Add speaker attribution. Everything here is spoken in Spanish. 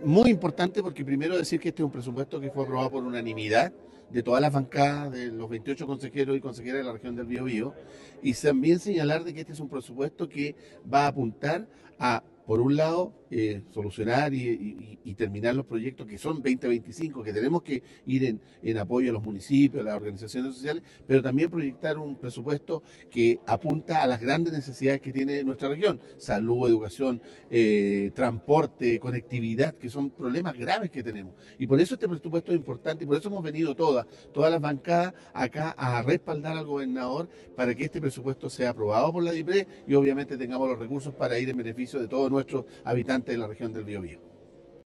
Speaker 1: Muy importante porque primero decir que este es un presupuesto que fue aprobado por unanimidad de todas las bancadas, de los 28 consejeros y consejeras de la región del Biobío, y también señalar de que este es un presupuesto que va a apuntar a, por un lado, solucionar y terminar los proyectos que son 2025, que tenemos que ir en apoyo a los municipios, a las organizaciones sociales, pero también proyectar un presupuesto que apunta a las grandes necesidades que tiene nuestra región: salud, educación, transporte, conectividad, que son problemas graves que tenemos. Y por eso este presupuesto es importante y por eso hemos venido todas las bancadas acá a respaldar al gobernador para que este presupuesto sea aprobado por la DIPRE y obviamente tengamos los recursos para ir en beneficio de todos nuestros habitantes de la región del Biobío.